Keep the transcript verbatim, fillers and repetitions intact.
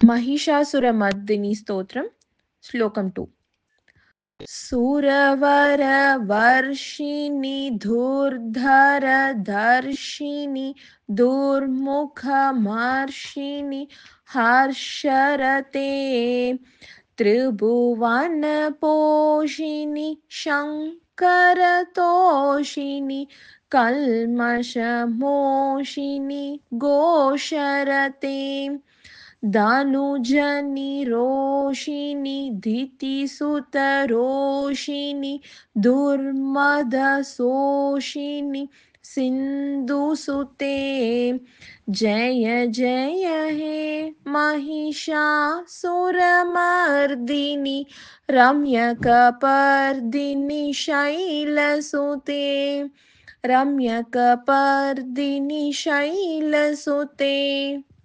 महिषासुरमर्दिनी स्तोत्रम श्लोकम टू। सुरवरवर्षिणि धूर्धरधर्षिणि दुर्मुखमर्षिणि हर्षरते त्रिभुवनपोषिणि शङ्करतोषिणि कल्मषमोषिणि घोषरते दानुजनिरोषिणि धीतिसुतरोषिणि दुर्मदशोषिणि सिन्धुसुते। जय जय हे महिषासुरमर्दिनि रम्यकपर्दिनि शैलसुते रम्यकपर्दिनि शैलसुते।